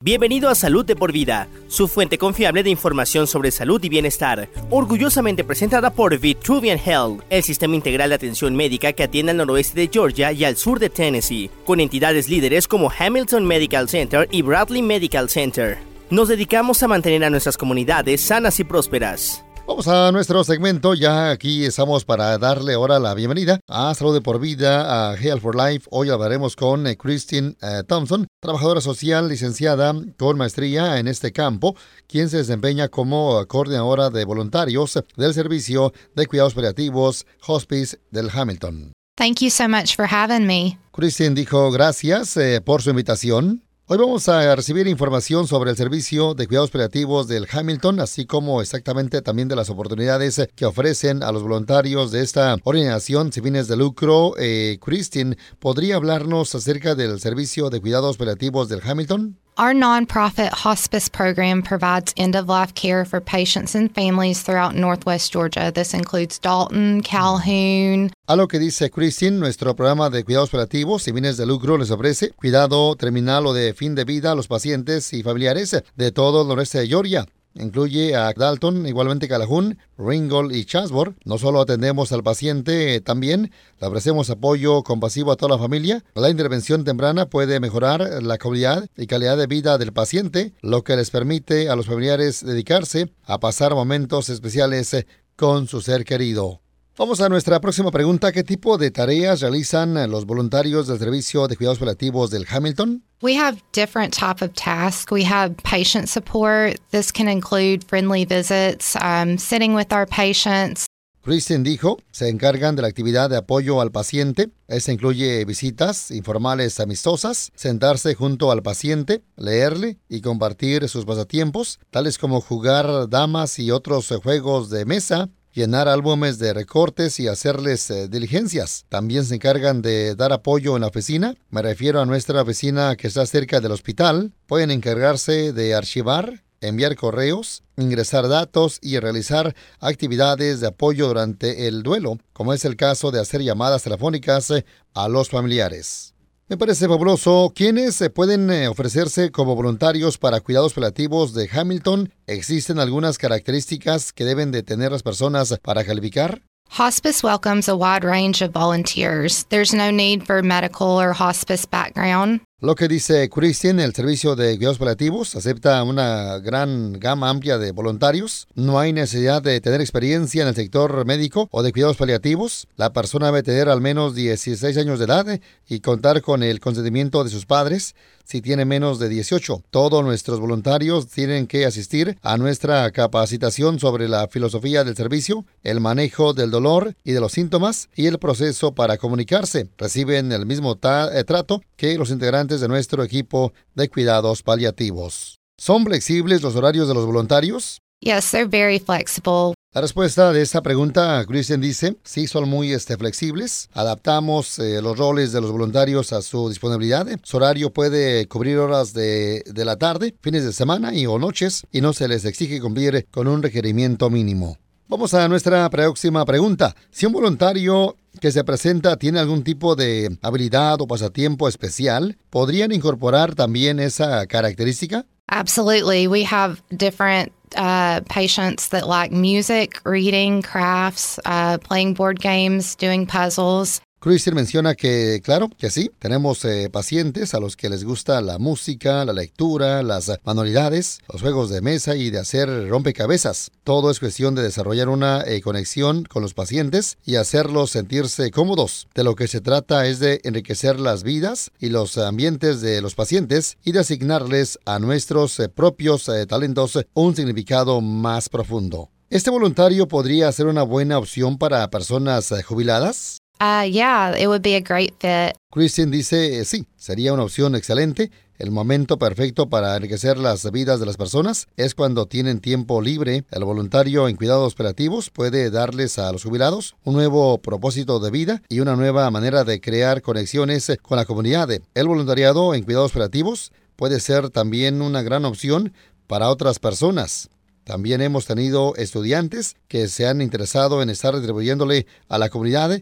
Bienvenido a Salud de por Vida, su fuente confiable de información sobre salud y bienestar. Orgullosamente presentada por Vitruvian Health, el sistema integral de atención médica que atiende al noroeste de Georgia y al sur de Tennessee, con entidades líderes como Hamilton Medical Center y Bradley Medical Center. Nos dedicamos a mantener a nuestras comunidades sanas y prósperas. Vamos a nuestro segmento, ya aquí estamos para darle ahora la bienvenida a Salud de por Vida, a Health for Life. Hoy hablaremos con Christine Thompson, trabajadora social licenciada con maestría en este campo, quien se desempeña como coordinadora de voluntarios del Servicio de Cuidados Paliativos Hospice del Hamilton. Thank you so much for having me. Christine dijo gracias por su invitación. Hoy vamos a recibir información sobre el servicio de cuidados paliativos del Hamilton, así como exactamente también de las oportunidades que ofrecen a los voluntarios de esta organización sin fines de lucro. Christine, ¿podría hablarnos acerca del servicio de cuidados paliativos del Hamilton? Our nonprofit hospice program provides end-of-life care for patients and families throughout Northwest Georgia. This includes Dalton, Calhoun. A lo que dice Christine, nuestro programa de cuidados paliativos sin fines de lucro les ofrece cuidado terminal o de fin de vida a los pacientes y familiares de todo el noreste de Georgia. Incluye a Dalton, igualmente Calhoun, Ringgold y Chatsworth. No solo atendemos al paciente, también le ofrecemos apoyo compasivo a toda la familia. La intervención temprana puede mejorar la calidad y calidad de vida del paciente, lo que les permite a los familiares dedicarse a pasar momentos especiales con su ser querido. Vamos a nuestra próxima pregunta. ¿Qué tipo de tareas realizan los voluntarios del Servicio de Cuidados Paliativos del Hamilton? We have different type of tasks. We have patient support. This can include friendly visits, sitting with our patients. Christine dijo, se encargan de la actividad de apoyo al paciente. Esta incluye visitas informales amistosas, sentarse junto al paciente, leerle y compartir sus pasatiempos, tales como jugar damas y otros juegos de mesa, llenar álbumes de recortes y hacerles diligencias. También se encargan de dar apoyo en la oficina. Me refiero a nuestra oficina que está cerca del hospital. Pueden encargarse de archivar, enviar correos, ingresar datos y realizar actividades de apoyo durante el duelo, como es el caso de hacer llamadas telefónicas a los familiares. Me parece fabuloso. ¿Quiénes pueden ofrecerse como voluntarios para cuidados paliativos de Hamilton? ¿Existen algunas características que deben de tener las personas para calificar? Hospice welcomes a wide range of volunteers. There's no need for medical or hospice background. Lo que dice Christine, el servicio de cuidados paliativos acepta una gran gama amplia de voluntarios. No hay necesidad de tener experiencia en el sector médico o de cuidados paliativos. La persona debe tener al menos 16 años de edad y contar con el consentimiento de sus padres si tiene menos de 18. Todos nuestros voluntarios tienen que asistir a nuestra capacitación sobre la filosofía del servicio, el manejo del dolor y de los síntomas y el proceso para comunicarse. Reciben el mismo trato que los integrantes de nuestro equipo de cuidados paliativos. ¿Son flexibles los horarios de los voluntarios? Yes, they're very flexible. La respuesta de esta pregunta, Christian dice, sí, son muy flexibles. Adaptamos los roles de los voluntarios a su disponibilidad. Su horario puede cubrir horas de la tarde, fines de semana o noches, y no se les exige cumplir con un requerimiento mínimo. Vamos a nuestra próxima pregunta. Si un voluntario que se presenta tiene algún tipo de habilidad o pasatiempo especial, ¿podrían incorporar también esa característica? Absolutely. We have different patients that like music, reading, crafts, playing board games, doing puzzles. Christine menciona que, claro, que sí, tenemos pacientes a los que les gusta la música, la lectura, las manualidades, los juegos de mesa y de hacer rompecabezas. Todo es cuestión de desarrollar una conexión con los pacientes y hacerlos sentirse cómodos. De lo que se trata es de enriquecer las vidas y los ambientes de los pacientes y de asignarles a nuestros propios talentos un significado más profundo. ¿Este voluntario podría ser una buena opción para personas jubiladas? Yeah, it would be a great fit. Christine dice, sí, sería una opción excelente. El momento perfecto para enriquecer las vidas de las personas es cuando tienen tiempo libre. El voluntario en cuidados paliativos puede darles a los jubilados un nuevo propósito de vida y una nueva manera de crear conexiones con la comunidad. El voluntariado en cuidados paliativos puede ser también una gran opción para otras personas. También hemos tenido estudiantes que se han interesado en estar retribuyéndole a la comunidad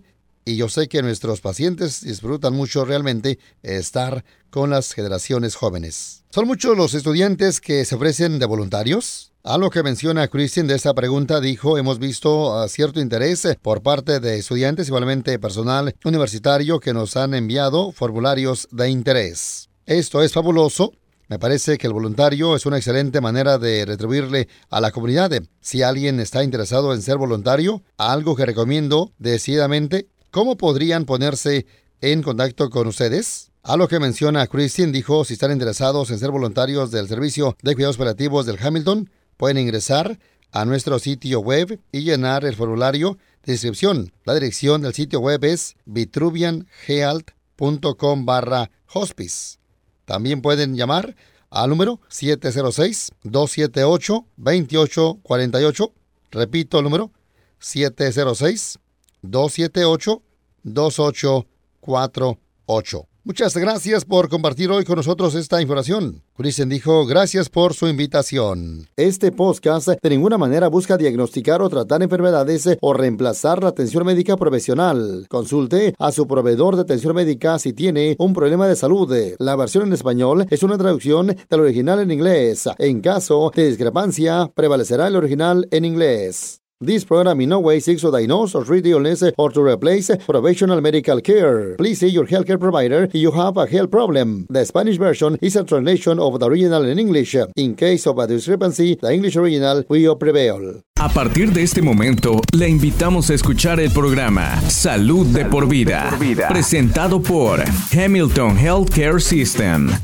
y yo sé que nuestros pacientes disfrutan mucho realmente estar con las generaciones jóvenes. ¿Son muchos los estudiantes que se ofrecen de voluntarios? A lo que menciona Christine de esta pregunta, dijo, hemos visto cierto interés por parte de estudiantes, igualmente personal universitario, que nos han enviado formularios de interés. Esto es fabuloso. Me parece que el voluntario es una excelente manera de retribuirle a la comunidad. Si alguien está interesado en ser voluntario, algo que recomiendo decididamente, ¿cómo podrían ponerse en contacto con ustedes? A lo que menciona Christine, dijo, si están interesados en ser voluntarios del Servicio de Cuidados Paliativos del Hamilton, pueden ingresar a nuestro sitio web y llenar el formulario de inscripción. La dirección del sitio web es vitruvianhealth.com/hospice. También pueden llamar al número 706-278-2848. Repito el número, 706-278-2848. Muchas gracias por compartir hoy con nosotros esta información. Kristen dijo, gracias por su invitación. Este podcast de ninguna manera busca diagnosticar o tratar enfermedades o reemplazar la atención médica profesional. Consulte a su proveedor de atención médica si tiene un problema de salud. La versión en español es una traducción del original en inglés. En caso de discrepancia, prevalecerá el original en inglés. This program in no way seeks to diagnose or treat illness or to replace professional medical care. Please see your healthcare provider if you have a health problem. The Spanish version is a translation of the original in English. In case of a discrepancy, the English original will prevail. A partir de este momento, le invitamos a escuchar el programa Salud de por Vida, presentado por Hamilton Healthcare System.